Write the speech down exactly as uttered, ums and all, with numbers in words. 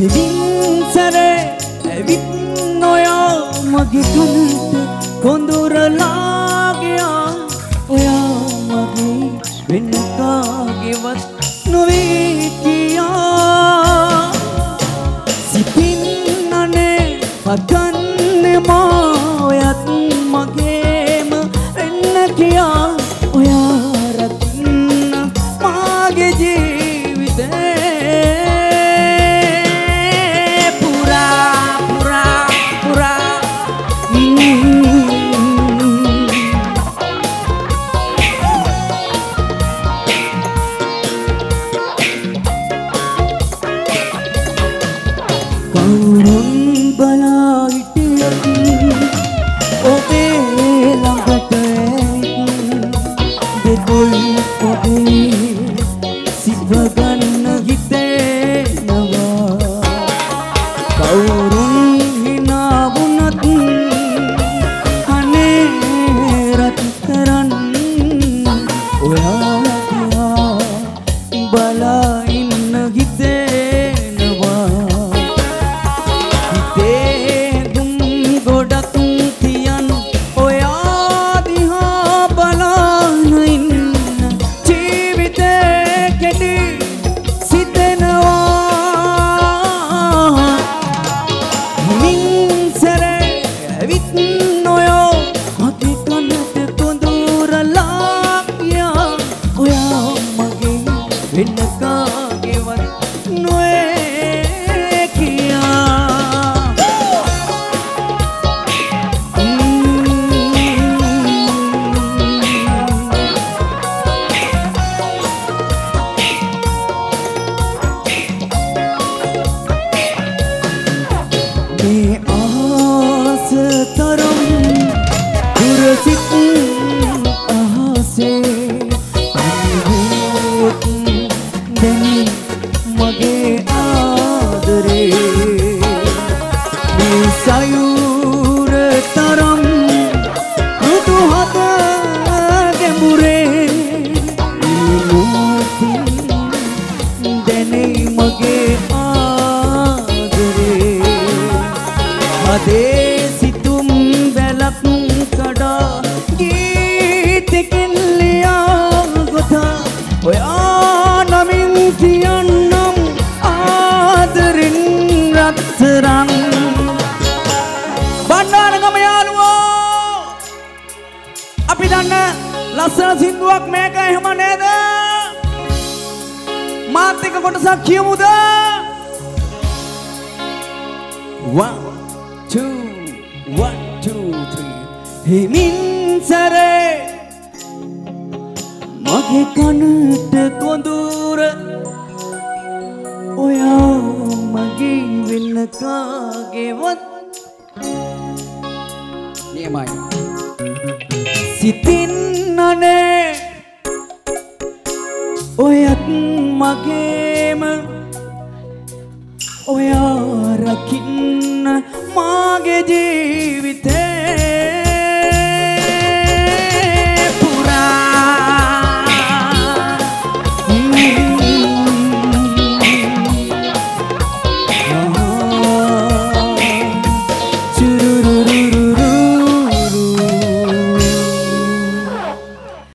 හිමින්සරේ ඇවිත් නොයා මගේ කනට කොඳුරලා ගියා ඔයා මගේ වෙන කාගේවත් නොවේ කියා සිතින් අනේ පතන්නේ මා ඔයත් මගේම වෙන්න කියා ඔයා රකින්න මාගේ ජීවිතේ කවුරුන් බලා හිටියත් ඔබේ ළඟට දෙතොල් ඔබේ සිව ගන්න හිතෙනවා කවුරුන් හිනා වුණත් අනේ රත්තරන් ඔයා දිහා බලා ඉන්න හිතෙනවා වෙන කාගේවත් නොවේ කියා මේ ආස තරම් දුරසිත අහසේ මගේ ආදරේ මේ සයුර තරම් රුතු හත ගැඹුරේ ඉමුතින් දැනේ මගේ ආදරේ හදේ සිතුම් වැලක් කඩා ගීතකින් ලියා ගොතා ඔයා නමින් කියන්නම් ආදරින් රත්තරන් බණ්ඩාරගම යාළුවෝ අපි දන්න ලස්සන සින්දුවක් මේක එහෙම නේද මාත් එක්ක කොටසක් කියමුද one two one two three හිමින්සරේ මගේ කනට කොඳුර ඔයා මගේ වෙන කාගේවත් නියමයි සිතින් අනේ ඔයත් මගේම ඔයා රකින්න මාගේ ජීවිතේ